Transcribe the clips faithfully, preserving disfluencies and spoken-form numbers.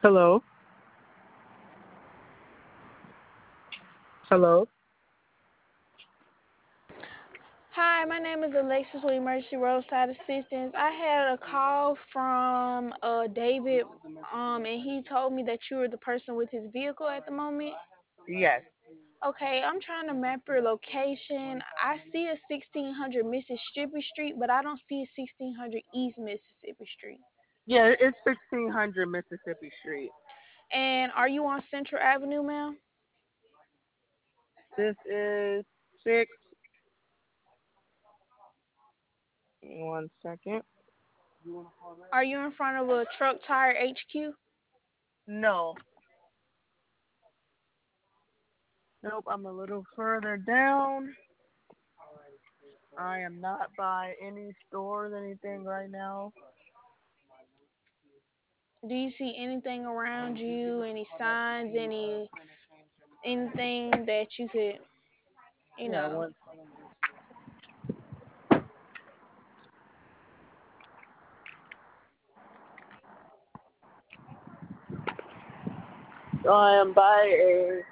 Hello? Hello? Hi, my name is Alexis with Emergency Roadside Assistance. I had a call from uh David, um, and he told me that you were the person with his vehicle at the moment. Yes. Okay, I'm trying to map your location. I see a sixteen hundred Mississippi Street, but I don't see a sixteen hundred East Mississippi Street. Yeah, it's sixteen hundred Mississippi Street. And are you on Central Avenue, ma'am? This is six. One second. Are you in front of a Truck Tire H Q? No. Nope, I'm a little further down. I am not by any stores, anything right now. Do you see anything around you? Any signs? Any anything that you could, you Yeah, know? one. So I am by a,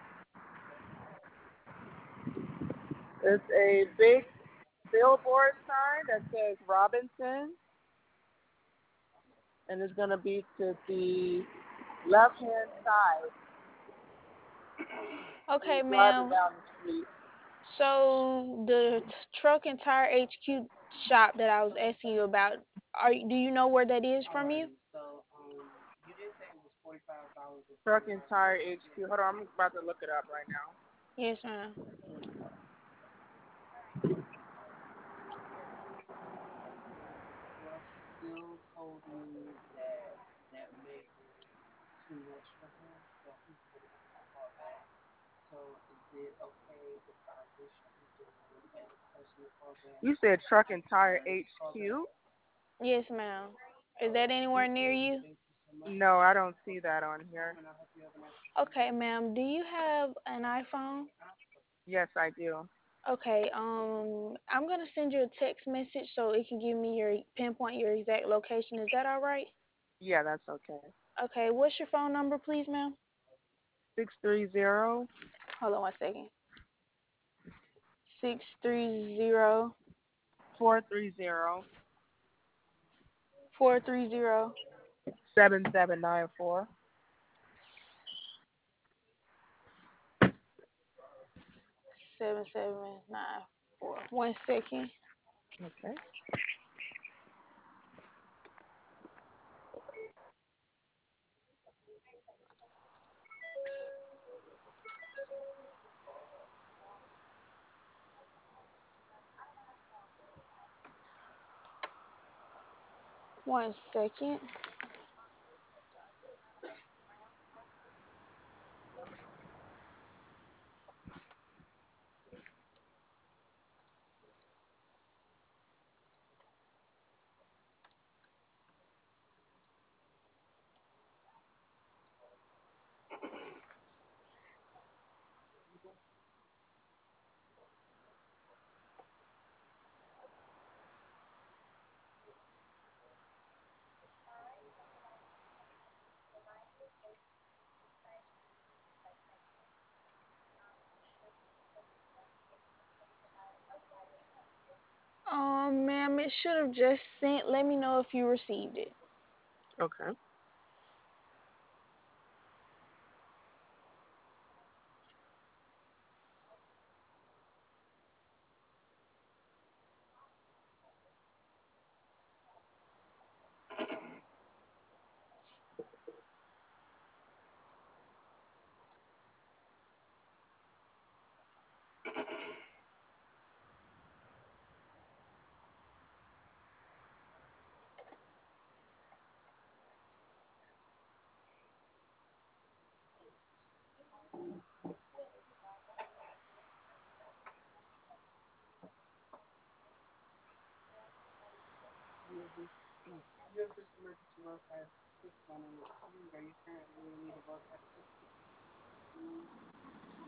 it's a big billboard sign that says Robinson, and it's going to be to the left-hand side. You're Okay, driving ma'am. down the street. So the t- truck and tire H Q shop that I was asking you about, are do you know where that is from you? Truck and Tire H Q. Hold on, I'm about to look it up right now. Yes, ma'am. You said Truck and Tire H Q? Yes, ma'am. Is that anywhere near you? No, I don't see that on here. Okay, ma'am. Do you have an iPhone? Yes, I do. Okay, um, I'm gonna send you a text message so it can give me your pinpoint your exact location. Is that all right? Yeah, that's okay. Okay, what's your phone number, please, ma'am? Six three zero Hold on one second. Six three zero four three zero four three zero seven seven nine four. seven seven nine four. One second. Okay. One second. Um, ma'am, it should have just sent. Let me know if you received it. Okay.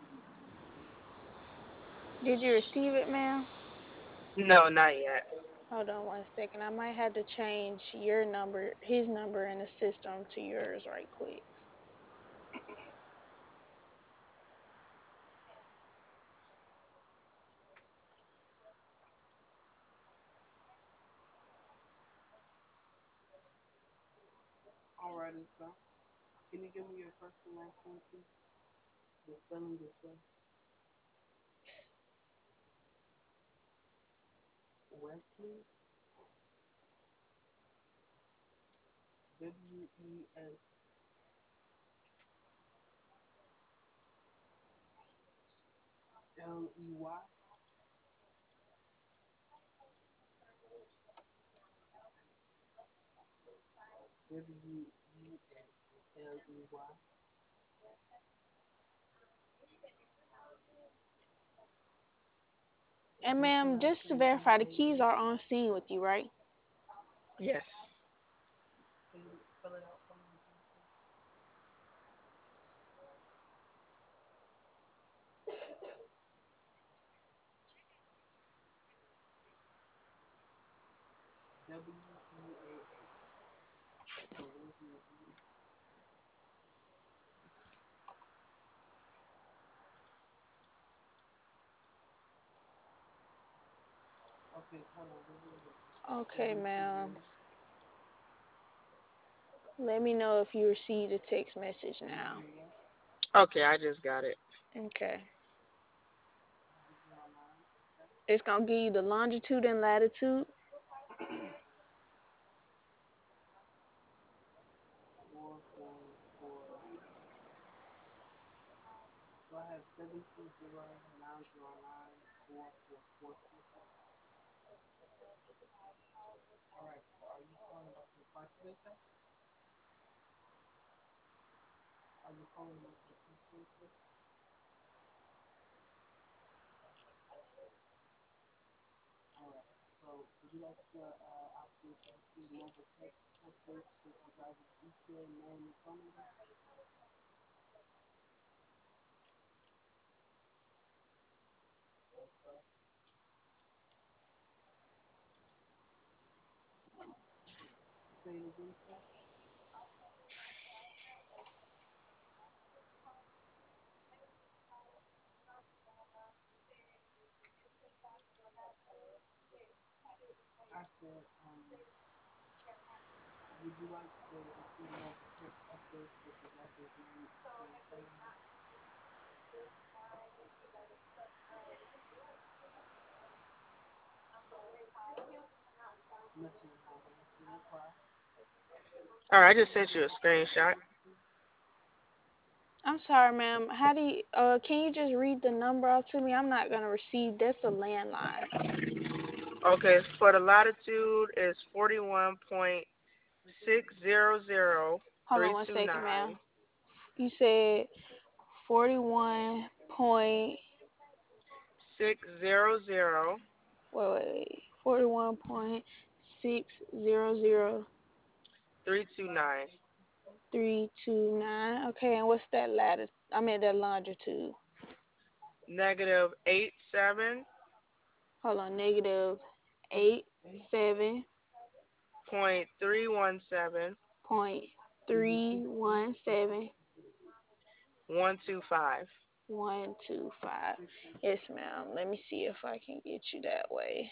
Did you receive it, ma'am? No, not yet. Hold on one second. I might have to change your number, his number in the system to yours right quick. All right, it's done. Can you give me your first and last name, please? The spelling as well. Wesley. W E S L E Y. W E S L E Y. And What's the ma'am, last just to name, verify, the please? keys are on scene with you, right? Yes. Can you spell it out for me again, please? W E A H. Okay, where's my computer? Okay, hold on. Wait, wait, wait. Okay, Seven two ma'am. zero. Let me know if you received a text message Can you now. hear me now? Okay, I just got it. Okay. Nine zero nine. Okay. It's gonna give you the longitude and latitude. Four four four. So I have seven two zero nine zero nine four four four two. All right. So are you calling about your prostate test? Are you calling about your prostate test? All right. So would you like the uh, option to receive mobile text message with your driver's detail, name, and phone number? Say it again, sir. I said, um, would you like to receive mobile text updates with your driver's name, detail, and phone number? Nothing has answered reply. All right, I just sent you a screenshot. I'm sorry, ma'am. How do you, uh, can you just read the number out to me? I'm not gonna receive. That's a landline. Okay, for the latitude is forty-one point six zero zero Hold on three one two second, ma'am. nine. You said forty-one point. Six zero zero Wait, wait, wait. Forty-one point six zero zero three two nine. three two nine. Okay, and what's that latitude? I mean that longitude. Negative eight seven Hold on, negative eight seven point three one seven point three one seven one two five. one two five. Yes, ma'am. Let me see if I can get you that way.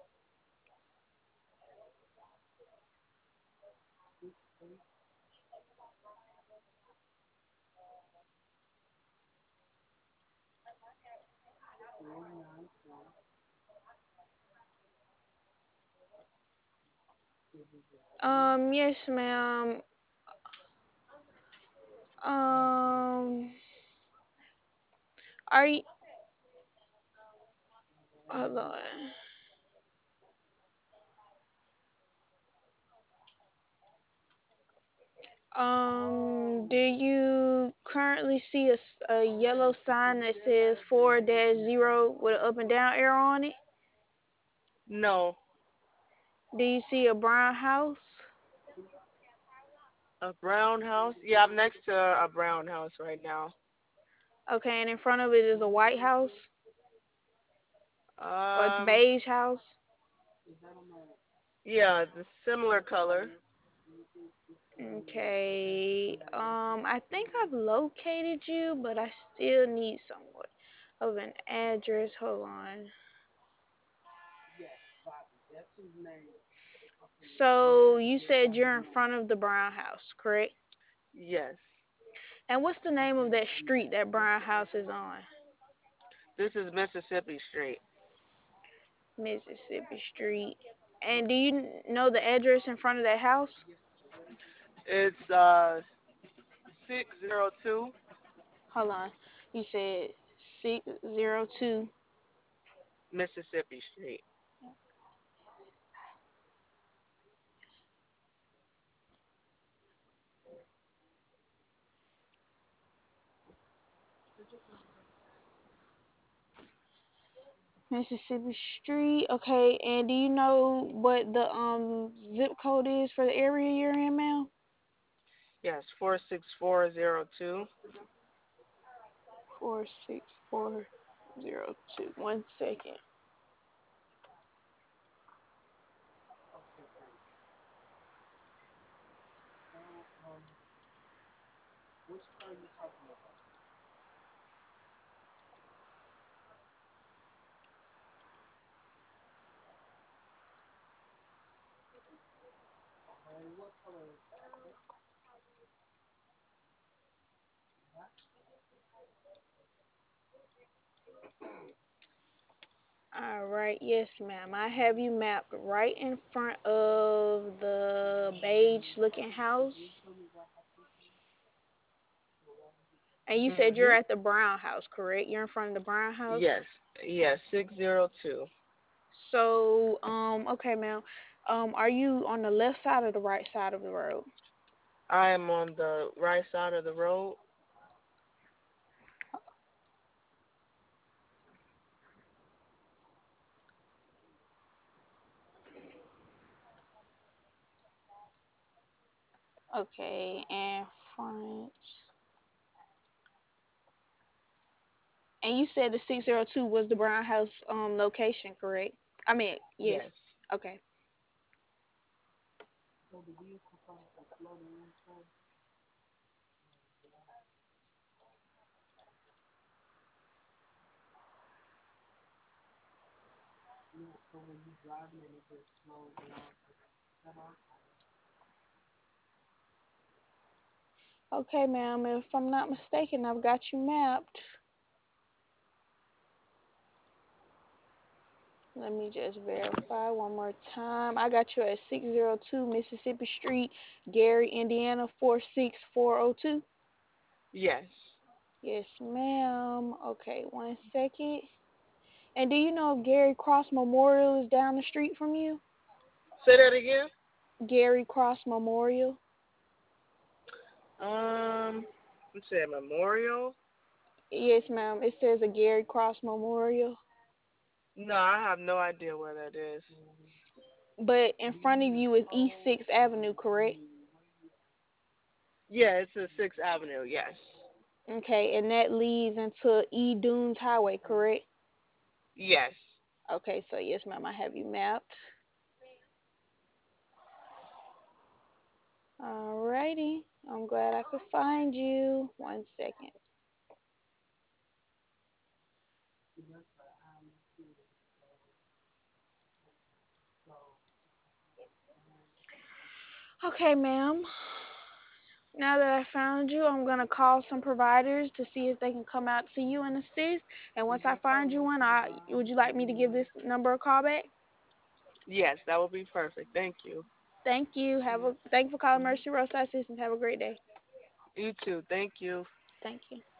Um, yes, ma'am. Um, are you? Hold on. Um, do you currently see a, s- a yellow sign that says four dash zero with an up and down arrow on it? No. Do you see a brown house? A brown house? Yeah, I'm next to a brown house right now. Okay, and in front of it is a white house or Um, beige house? Yeah, the similar color. Okay. Um, I think I've located you, but I still need somewhat of an address. Hold on. So you said you're in front of the Brown House, correct? Yes. And what's the name of that street that Brown House is on? This is Mississippi Street. Mississippi Street. And do you kn- know the address in front of that house? It's uh six zero two Hold on. You said six zero two Mississippi Street. Mississippi Street. Okay, and do you know what the um zip code is for the area you're in, ma'am? Yes, four six four zero two. Four six four zero two. One second. All right, yes, ma'am. I have you mapped right in front of the beige looking house. And you said you're Mhm. at the Brown House, correct? You're in front of the Brown House. Yes. Yes, six zero two. So, um, okay, ma'am. Um, are you on the left side or the right side of the road? I am on the right side of the road. Okay, and front. And you said the six zero two was the Brown House um location, correct? I mean, yes. Yes. Okay. Okay, ma'am. If I'm not mistaken, I've got you mapped. Let me just verify one more time. I got you at six zero two Mississippi Street, Gary, Indiana four six four zero two. Yes. Yes, ma'am. Okay, one second. And do you know if Gary Cross Memorial is down the street from you? Say that again. Gary Cross Memorial? Um, let's say Memorial. Yes, ma'am. It says a Gary Cross Memorial. No, I have no idea where that is. But in front of you is East sixth Avenue, correct? Yeah, it's a Sixth Avenue. Yes. Okay, and that leads into E Dunes Highway, correct? Yes. Okay, so yes, ma'am, I have you mapped. Alrighty. I'm glad I could find you. One second. Okay, ma'am. Now that I found you, I'm gonna call some providers to see if they can come out to you and assist. And once I find you one, I would you like me to give this number a call back? Yes, that would be perfect. Thank you. Thank you. Have a thank you for calling Mercy Roadside Assistance. Have a great day. You too. Thank you. Thank you.